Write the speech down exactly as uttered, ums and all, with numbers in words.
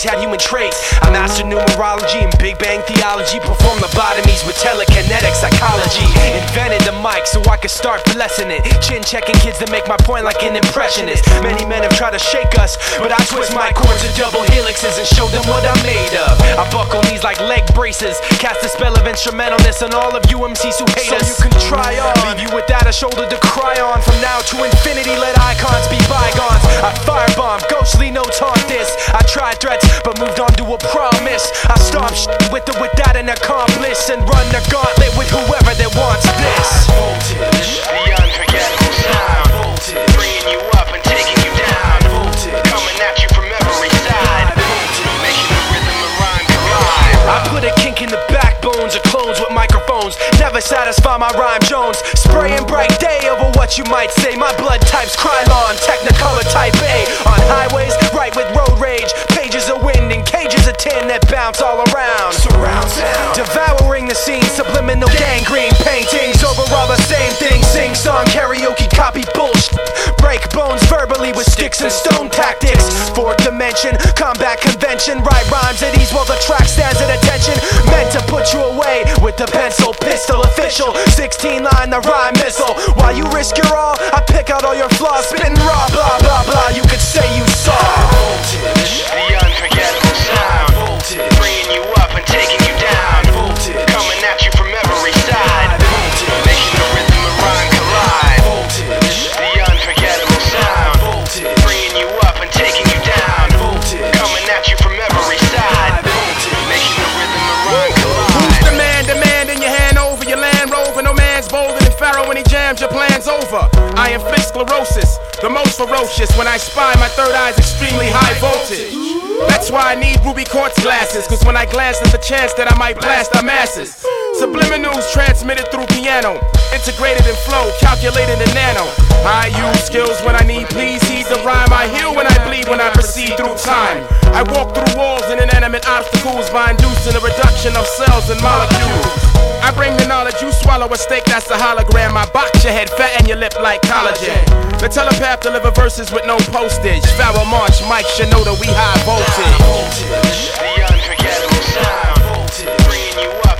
always had human traits. I mastered numerology and Big Bang theology, performed lobotomies with telekinetic psychology. Invented the mic so I could start blessing it, chin checking kids to make my point like an impressionist. Many men have tried to shake us, but I twist my chords to double helixes and show them what I'm made of. I buckle these like leg braces, cast a spell of instrumentalness on all of you M Cs who hate so us. So you can try on, leave you without a shoulder to cry on. From now to infinity, let icons be bygones. I firebomb, ghostly notes haunt this. I tried threats, but moved on to a promise. I stomp shit with or without an accomplice, and run the gauntlet with whoever that wants this. Voltage, the unforgettable sound. Voltage, bringing you up and taking you down. Voltage, coming at you from every side. Voltage, making the rhythm and rhyme collide. I put a kink in the backbones of clones with microphones. Never satisfy my rhyme Jones. Spraying bright day over what you might say. My blood type's Krylon, Technicolor type A. On highways, right with road rage. Pages of wind and cages of tin that bounce all around. Surround sound, devouring the scene, subliminal gangrene paintings over all the same things. Sing song, karaoke, copy bullshit. Break bones verbally with sticks and stone tactics. Fourth dimension, combat convention. Write rhymes at ease while the track stands at attention. Meant to put you away with the pencil pistol official. sixteen line the rhyme missile. While you risk your all, I pick out all your flaws. Spitting raw, blah blah blah. You could say you saw. Voltage, the unforgettable sound. Voltage, bringing you up and taking you down. Voltage, coming at you from every side. Voltage, making the rhythm and rhyme collide. Voltage, the unforgettable sound. Voltage, bringing you up and taking you down. Voltage, coming at you from every side. Voltage, making the rhythm and rhyme collide. Who's the man demanding your hand over your Land Rover? No man's bolder than Pharaoh when he jams your plans over. I inflict sclerosis, the most ferocious. When I spy, my third eye's extremely high voltage. That's why I need ruby quartz glasses, cause when I glance there's a chance that I might blast our masses. Subliminals transmitted through piano, integrated in flow, calculated in nano. I use skills when I need, please heed the rhyme. I heal when I bleed, when I proceed through time. I walk through walls and inanimate obstacles by inducing a reduction of cells and molecules. I bring the knowledge, you swallow a steak, that's a hologram. I box your head, fatten your lip like collagen. The telepath deliver verses with no postage. Pharaoh March, Mike Shinoda, we high voltage. Voltage, the unforgettable sound. Voltage, bringing you up